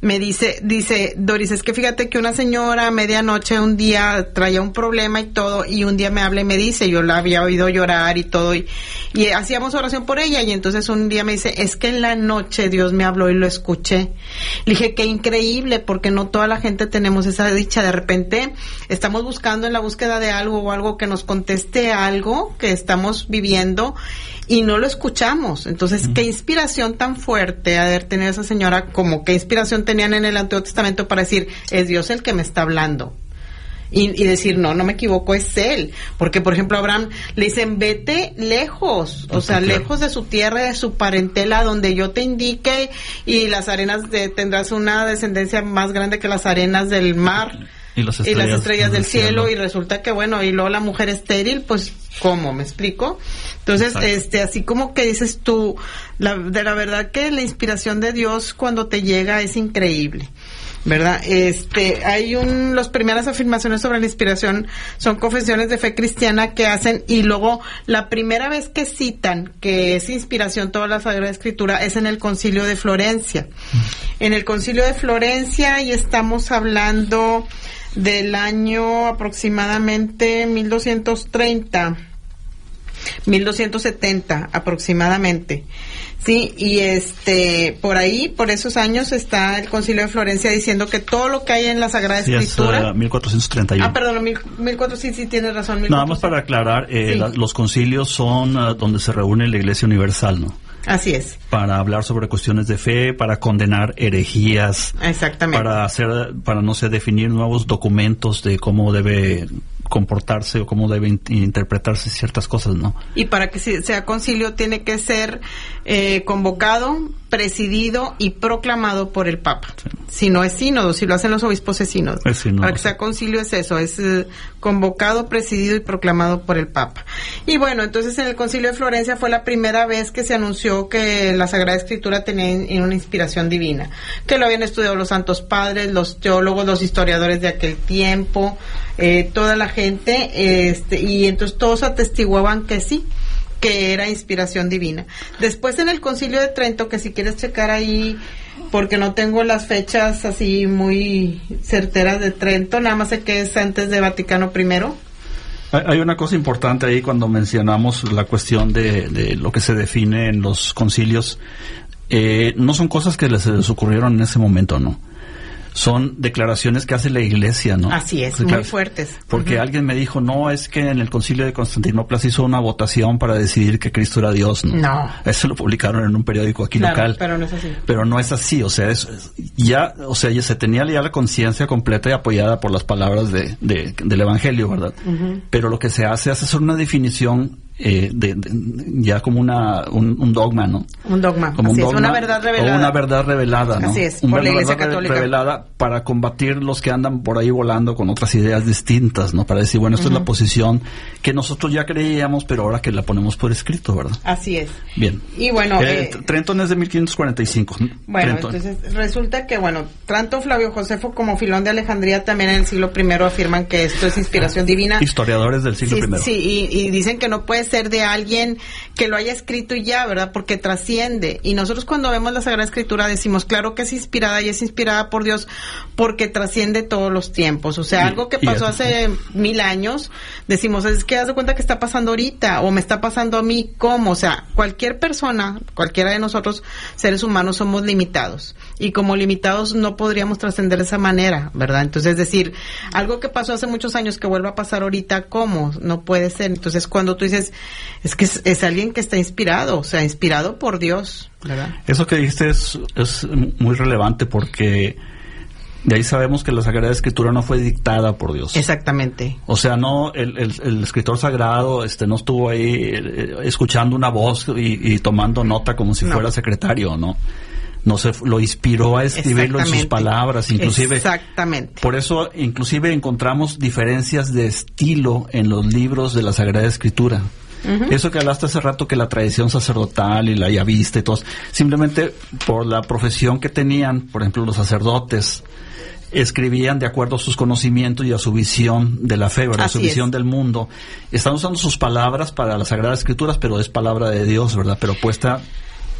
me dice, dice, Doris, es que fíjate que una señora a medianoche un día traía un problema y todo, y un día me habla y me dice, yo la había oído llorar y todo, y, y hacíamos oración por ella, y entonces un día me dice, es que en la noche Dios me habló y lo escuché. Le dije, qué increíble, porque no toda la gente tenemos esa dicha. De repente estamos buscando en la búsqueda de algo o algo que nos conteste algo que estamos viviendo y no lo escuchamos. Entonces, uh-huh. qué inspiración tan fuerte haber tenido esa señora, como qué inspiración tenían en el Antiguo Testamento para decir, es Dios el que me está hablando. Y, y decir, no, no me equivoco, es Él. Porque, por ejemplo, a Abraham le dicen, vete lejos, o sea, lejos de su tierra, de su parentela, donde yo te indique, y las arenas de, tendrás una descendencia más grande que las arenas del mar. Y las estrellas, y las estrellas del cielo, cielo, y resulta que, bueno, y luego la mujer estéril, pues, ¿cómo? ¿Me explico? Entonces, Exacto. este, así como que dices tú, la, de la verdad que la inspiración de Dios cuando te llega es increíble, ¿verdad? Este, hay un, las primeras afirmaciones sobre la inspiración son confesiones de fe cristiana que hacen, y luego la primera vez que citan que es inspiración toda la Sagrada Escritura es en el Concilio de Florencia. En el Concilio de Florencia, y estamos hablando del año aproximadamente mil doscientos treinta, mil doscientos setenta aproximadamente. Sí, y este, por ahí, por esos años está el Concilio de Florencia diciendo que todo lo que hay en la Sagrada sí, Escritura. Es, uh, mil cuatrocientos treinta y uno. Ah, perdón, mil, mil cuatrocientos, sí, sí, tienes razón. mil cuatrocientos. Nada más para aclarar, eh, sí. la, los concilios son uh, donde se reúne la Iglesia Universal, ¿no? Así es. Para hablar sobre cuestiones de fe, para condenar herejías. Exactamente. Para hacer, para no sé, definir nuevos documentos de cómo debe comportarse o cómo deben interpretarse ciertas cosas, ¿no? Y para que sea concilio tiene que ser eh, convocado, presidido y proclamado por el Papa. Sí. Si no es sínodo, si lo hacen los obispos es sínodo. Es sínodo. Para que sea concilio es eso, es eh, convocado, presidido y proclamado por el Papa. Y bueno, entonces en el Concilio de Florencia fue la primera vez que se anunció que la Sagrada Escritura tenía in, una inspiración divina, que lo habían estudiado los santos padres, los teólogos, los historiadores de aquel tiempo, eh, toda la gente, este, y entonces todos atestiguaban que sí, que era inspiración divina. Después en el Concilio de Trento, que si quieres checar ahí, porque no tengo las fechas así muy certeras de Trento, nada más sé que es antes de Vaticano primero. Hay una cosa importante ahí cuando mencionamos la cuestión de, de lo que se define en los concilios. Eh, no son cosas que les, les ocurrieron en ese momento, ¿no? Son declaraciones que hace la Iglesia, ¿no? Así es, muy fuertes. Porque uh-huh. alguien me dijo, no, es que en el Concilio de Constantinopla se hizo una votación para decidir que Cristo era Dios, ¿no? No. Eso lo publicaron en un periódico aquí claro, local. pero no es así. Pero no es así, o sea, es, ya, o sea, ya se tenía ya la conciencia completa y apoyada por las palabras de, de, del Evangelio, ¿verdad? Uh-huh. Pero lo que se hace es hacer una definición Eh, de, de, ya como una un, un dogma, ¿no? Un dogma, como así un dogma, es, una verdad revelada. O una verdad revelada, ¿no? Así es, una por la Iglesia verdad Católica. revelada para combatir los que andan por ahí volando con otras ideas distintas, ¿no? Para decir, bueno, esta uh-huh. es la posición que nosotros ya creíamos, pero ahora que la ponemos por escrito, ¿verdad? Así es. Bien. Y bueno... Eh, eh, Trenton es de mil quinientos cuarenta y cinco. Bueno, Trenton. entonces resulta que, bueno, tanto Flavio Josefo como Filón de Alejandría también en el siglo primero afirman que esto es inspiración divina. Historiadores del siglo sí, primero. Sí, y, y dicen que no puede ser de alguien que lo haya escrito y ya, ¿verdad? Porque trasciende. Y nosotros cuando vemos la Sagrada Escritura decimos, claro que es inspirada y es inspirada por Dios porque trasciende todos los tiempos. O sea, y, algo que pasó hace mil años, decimos, es que haz de cuenta que está pasando ahorita o me está pasando a mí, ¿cómo? O sea, cualquier persona, cualquiera de nosotros, seres humanos, somos limitados. Y como limitados no podríamos trascender de esa manera, ¿verdad? Entonces, es decir, algo que pasó hace muchos años que vuelva a pasar ahorita, ¿cómo? No puede ser. Entonces, cuando tú dices, es que es, es alguien que está inspirado, o sea, inspirado por Dios, ¿verdad? Eso que dijiste es, es muy relevante porque de ahí sabemos que la Sagrada Escritura no fue dictada por Dios. Exactamente. O sea, no, el, el, el escritor sagrado este no estuvo ahí eh, escuchando una voz y, y tomando nota como si no. fuera secretario, ¿no? No se lo inspiró a escribirlo en sus palabras, inclusive. Exactamente. Por eso, inclusive encontramos diferencias de estilo en los libros de la Sagrada Escritura. Uh-huh. Eso que hablaste hace rato, que la tradición sacerdotal y la yavista y todo, simplemente por la profesión que tenían, por ejemplo, los sacerdotes escribían de acuerdo a sus conocimientos y a su visión de la fe, ¿verdad? Así su visión es. Del mundo. Están usando sus palabras para las Sagradas Escrituras, pero es palabra de Dios, ¿verdad? Pero puesta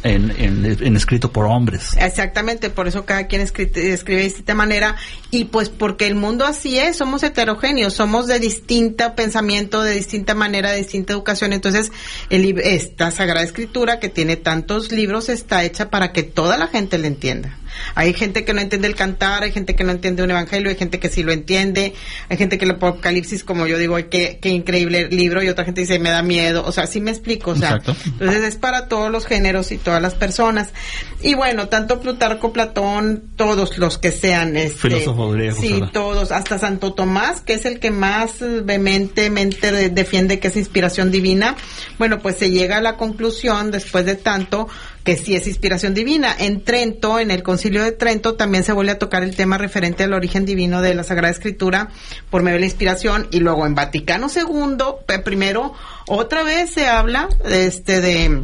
en, en, en escrito por hombres. Exactamente, por eso cada quien escribe, escribe de distinta manera, y pues porque el mundo así es, somos heterogéneos, somos de distinto pensamiento, de distinta manera, de distinta educación. Entonces el, esta Sagrada Escritura, que tiene tantos libros, está hecha para que toda la gente le entienda. Hay gente que no entiende el cantar, hay gente que no entiende un evangelio, hay gente que sí lo entiende, hay gente que el Apocalipsis, como yo digo, qué, qué increíble libro, y otra gente dice, me da miedo. O sea, sí me explico, o sea, Exacto. Entonces es para todos los géneros y todas las personas. Y bueno, tanto Plutarco, Platón, todos los que sean, este, filósofos griegos, sí, ¿verdad? todos, hasta Santo Tomás, que es el que más vehementemente de, defiende que es inspiración divina. Bueno, pues se llega a la conclusión, después de tanto, que sí es inspiración divina. En Trento, en el Concilio de Trento, también se vuelve a tocar el tema referente al origen divino de la Sagrada Escritura por medio de la inspiración, y luego en Vaticano segundo, primero, otra vez se habla este de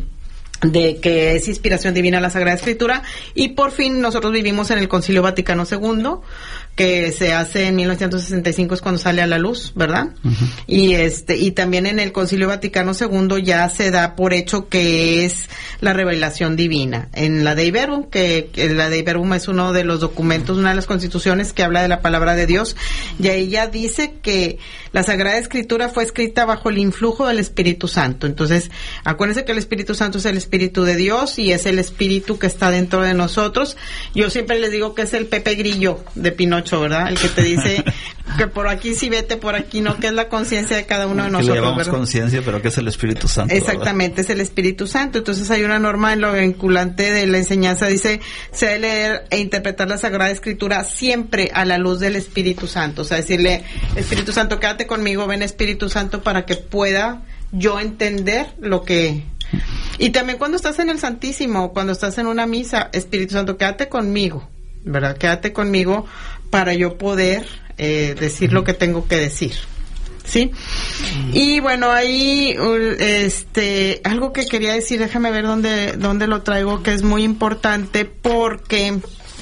de que es inspiración divina la Sagrada Escritura, y por fin nosotros vivimos en el Concilio Vaticano segundo, que se hace en mil novecientos sesenta y cinco, es cuando sale a la luz, ¿verdad? Uh-huh. Y este y también en el Concilio Vaticano segundo ya se da por hecho que es la revelación divina. En la Dei Verbum, que, que la Dei Verbum es uno de los documentos, una de las constituciones que habla de la palabra de Dios, y ahí ya dice que la Sagrada Escritura fue escrita bajo el influjo del Espíritu Santo. Entonces, acuérdense que el Espíritu Santo es el Espíritu de Dios y es el Espíritu que está dentro de nosotros. Yo siempre les digo que es el Pepe Grillo de Pinocho, ¿verdad? El que te dice que por aquí sí vete, por aquí no, que es la conciencia de cada uno de nosotros. Que le llamamos conciencia, pero que es el Espíritu Santo. Exactamente, ¿verdad? Es el Espíritu Santo. Entonces hay una norma en lo vinculante de la enseñanza, dice, se debe leer e interpretar la Sagrada Escritura siempre a la luz del Espíritu Santo. O sea, decirle, Espíritu Santo, quédate conmigo, ven Espíritu Santo, para que pueda yo entender lo que... Y también cuando estás en el Santísimo, cuando estás en una misa, Espíritu Santo, quédate conmigo, ¿verdad? Quédate conmigo para yo poder eh, decir lo que tengo que decir, ¿sí? Y bueno, ahí, este, algo que quería decir, déjame ver dónde, dónde lo traigo, que es muy importante, porque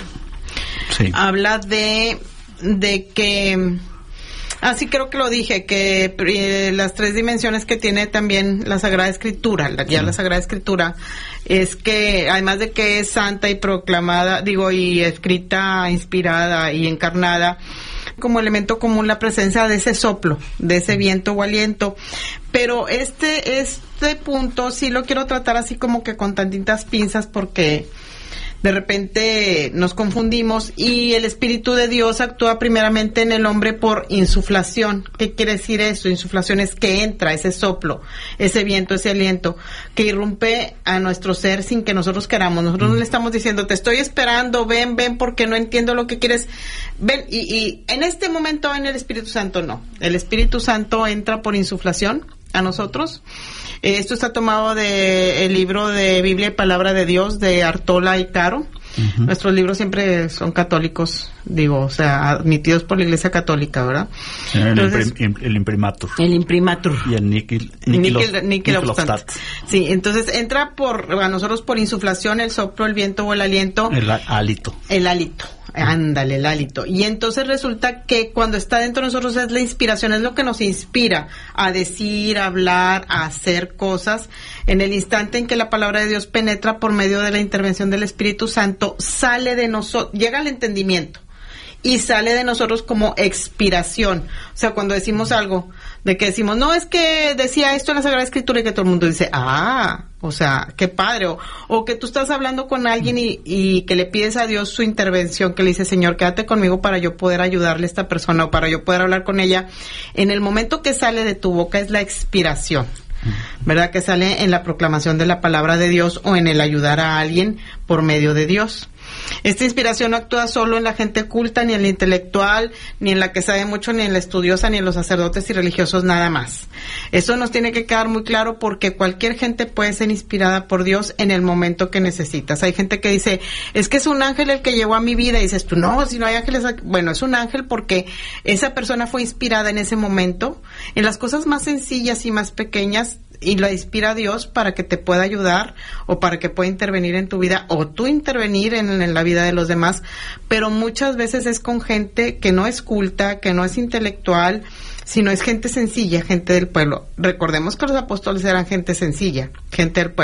sí. habla de, de que... Ah, sí, creo que lo dije, que eh, las tres dimensiones que tiene también la Sagrada Escritura, la, ya sí. la Sagrada Escritura, es que además de que es santa y proclamada, digo, y escrita, inspirada y encarnada, como elemento común la presencia de ese soplo, de ese viento o aliento. Pero este, este punto sí lo quiero tratar así como que con tantitas pinzas, porque de repente nos confundimos, y el Espíritu de Dios actúa primeramente en el hombre por insuflación. ¿Qué quiere decir eso? Insuflación es que entra ese soplo, ese viento, ese aliento, que irrumpe a nuestro ser sin que nosotros queramos. Nosotros no le estamos diciendo, te estoy esperando, ven, ven, porque no entiendo lo que quieres, ven, y, y en este momento en el Espíritu Santo no. El Espíritu Santo entra por insuflación a nosotros. Esto está tomado de el libro de Biblia y Palabra de Dios de Artola y Caro. Uh-huh. Nuestros libros siempre son católicos, digo, o sea, admitidos por la Iglesia Católica, ¿verdad? El, entonces, imprim, el imprimatur. El imprimatur. Y el níquel. Níquel obstant. Sí, entonces entra por a nosotros por insuflación, el soplo, el viento o el aliento. El hálito. El hálito. Ándale, el hálito. Y entonces resulta que cuando está dentro de nosotros es la inspiración, es lo que nos inspira a decir, a hablar, a hacer cosas. En el instante en que la palabra de Dios penetra por medio de la intervención del Espíritu Santo, sale de nosotros, llega al entendimiento y sale de nosotros como expiración. O sea, cuando decimos algo, de que decimos, no, es que decía esto en la Sagrada Escritura, y que todo el mundo dice, ah, o sea, qué padre. O, o que tú estás hablando con alguien y, y que le pides a Dios su intervención, que le dice, Señor, quédate conmigo para yo poder ayudarle a esta persona o para yo poder hablar con ella. En el momento que sale de tu boca es la expiración, ¿verdad? Que sale en la proclamación de la palabra de Dios o en el ayudar a alguien por medio de Dios. Esta inspiración no actúa solo en la gente culta, ni en la intelectual, ni en la que sabe mucho, ni en la estudiosa, ni en los sacerdotes y religiosos, nada más. Eso nos tiene que quedar muy claro, porque cualquier gente puede ser inspirada por Dios en el momento que necesitas. Hay gente que dice, es que es un ángel el que llegó a mi vida, y dices tú, no, si no hay ángeles, bueno, es un ángel porque esa persona fue inspirada en ese momento, en las cosas más sencillas y más pequeñas, y lo inspira a Dios para que te pueda ayudar o para que pueda intervenir en tu vida o tú intervenir en, en la vida de los demás. Pero muchas veces es con gente que no es culta, que no es intelectual, sino es gente sencilla, gente del pueblo. Recordemos que los apóstoles eran gente sencilla, gente del pueblo.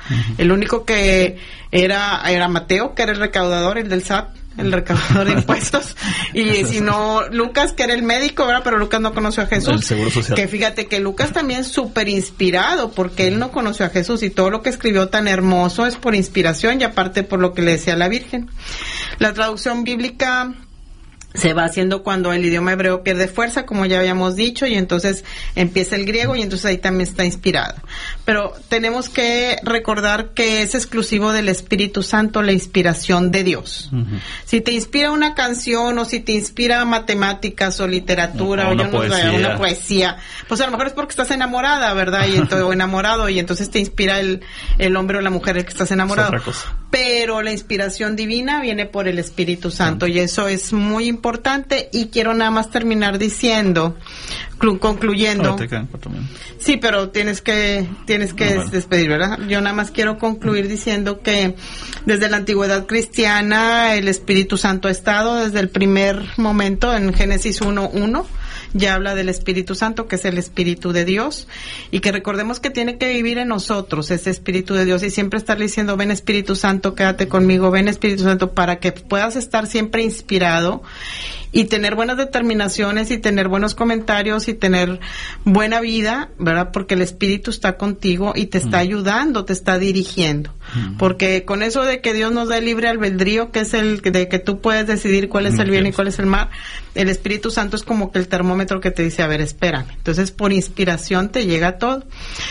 Uh-huh. El único que era, era Mateo, que era el recaudador, el del S A T, el recaudador de impuestos, y si no, Lucas, que era el médico, ¿verdad? Pero Lucas no conoció a Jesús. El Seguro Social. Que fíjate que Lucas también es súper inspirado, porque él no conoció a Jesús, y todo lo que escribió tan hermoso es por inspiración, y aparte por lo que le decía la Virgen. La traducción bíblica se va haciendo cuando el idioma hebreo pierde fuerza, como ya habíamos dicho, y entonces empieza el griego, y entonces ahí también está inspirada. Pero tenemos que recordar que es exclusivo del Espíritu Santo la inspiración de Dios. Uh-huh. Si te inspira una canción, o si te inspira matemáticas, o literatura, no, o yo no sé, una poesía, pues a lo mejor es porque estás enamorada, ¿verdad? Y entonces, o enamorado, y entonces te inspira el, el hombre o la mujer el que estás enamorado. Es otra cosa. Pero la inspiración divina viene por el Espíritu Santo, uh-huh. y eso es muy importante. importante y quiero nada más terminar diciendo, clu- concluyendo. Sí, pero tienes que tienes que no, bueno. despedir, ¿verdad? Yo nada más quiero concluir diciendo que desde la antigüedad cristiana el Espíritu Santo ha estado desde el primer momento en Génesis uno uno. Ya habla del Espíritu Santo, que es el Espíritu de Dios, y que recordemos que tiene que vivir en nosotros ese Espíritu de Dios, y siempre estarle diciendo, ven Espíritu Santo, quédate conmigo, ven Espíritu Santo, para que puedas estar siempre inspirado y tener buenas determinaciones y tener buenos comentarios y tener buena vida, ¿verdad? Porque el Espíritu está contigo y te está mm. ayudando, te está dirigiendo. Mm. Porque con eso de que Dios nos da el libre albedrío, que es el de que tú puedes decidir cuál es el bien y cuál es el mal, el Espíritu Santo es como que el termómetro que te dice, a ver, espérame. Entonces, por inspiración te llega todo.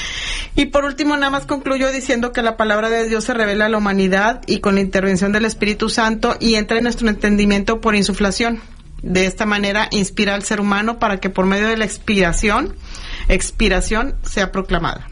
Y por último, nada más concluyo diciendo que la palabra de Dios se revela a la humanidad y con la intervención del Espíritu Santo y entra en nuestro entendimiento por insuflación. De esta manera inspira al ser humano para que por medio de la expiración, expiración sea proclamada.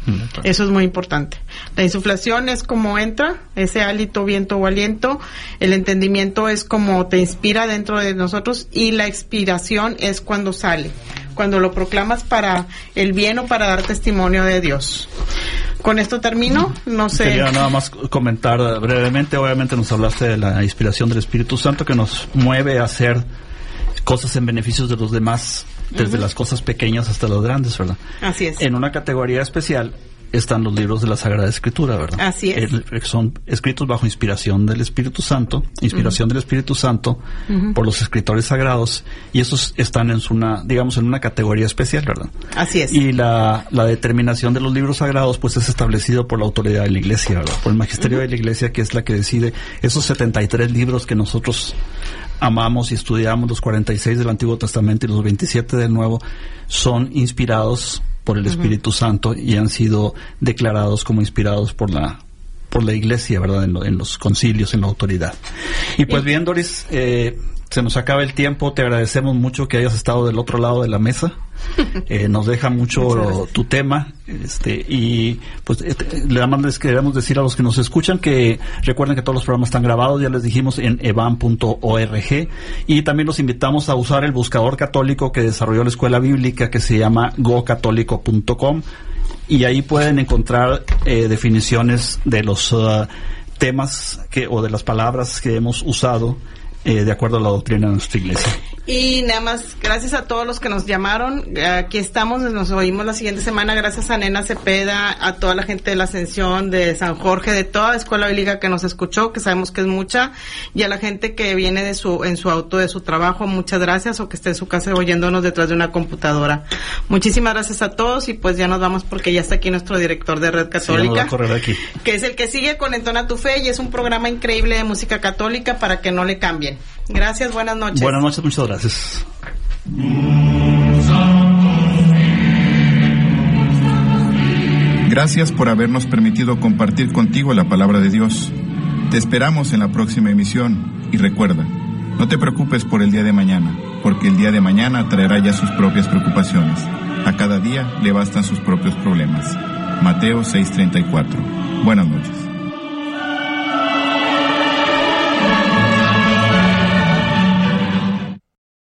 Eso es muy importante. La insuflación es como entra, ese hálito, viento o aliento. El entendimiento es como te inspira dentro de nosotros, y la expiración es cuando sale, cuando lo proclamas para el bien o para dar testimonio de Dios. Con esto termino, no sé. Quería nada más comentar brevemente, obviamente nos hablaste de la inspiración del Espíritu Santo que nos mueve a hacer cosas en beneficios de los demás, desde uh-huh. las cosas pequeñas hasta las grandes, ¿verdad? Así es. En una categoría especial están los libros de la Sagrada Escritura, ¿verdad? Así es. El, son escritos bajo inspiración del Espíritu Santo, inspiración uh-huh. del Espíritu Santo uh-huh. por los escritores sagrados, y esos están en su una, digamos, en una categoría especial, ¿verdad? Así es. Y la, la determinación de los libros sagrados, pues es establecido por la autoridad de la Iglesia, ¿verdad? Por el magisterio uh-huh. de la Iglesia, que es la que decide esos setenta y tres libros que nosotros amamos y estudiamos, los cuarenta y seis del Antiguo Testamento y los veintisiete del Nuevo, son inspirados por el Espíritu uh-huh. Santo y han sido declarados como inspirados por la por la Iglesia, ¿verdad? En, lo, en los concilios, en la autoridad. Y pues bien, Doris, eh, se nos acaba el tiempo. Te agradecemos mucho que hayas estado del otro lado de la mesa. Eh, nos deja mucho tu tema, este y pues este, le más les queremos decir a los que nos escuchan que recuerden que todos los programas están grabados, ya les dijimos, en evan punto org, y también los invitamos a usar el buscador católico que desarrolló la Escuela Bíblica, que se llama go católico punto com, y ahí pueden encontrar eh, definiciones de los uh, temas que o de las palabras que hemos usado Eh, de acuerdo a la doctrina de nuestra iglesia. Y nada más, gracias a todos los que nos llamaron. Aquí estamos, nos oímos la siguiente semana. Gracias a Nena Cepeda, a toda la gente de la Ascensión, de San Jorge, de toda la Escuela Bíblica que nos escuchó, que sabemos que es mucha, y a la gente que viene de su en su auto, de su trabajo, muchas gracias, o que esté en su casa oyéndonos detrás de una computadora. Muchísimas gracias a todos, y pues ya nos vamos porque ya está aquí nuestro director de Red Católica, sí, correr aquí. Que es el que sigue con Entona tu Fe, y es un programa increíble de música católica para que no le cambien. Gracias, buenas noches. Buenas noches, muchas gracias. Gracias por habernos permitido compartir contigo la palabra de Dios. Te esperamos en la próxima emisión, y recuerda, no te preocupes por el día de mañana, porque el día de mañana traerá ya sus propias preocupaciones. A cada día le bastan sus propios problemas. Mateo seis treinta y cuatro. Buenas noches.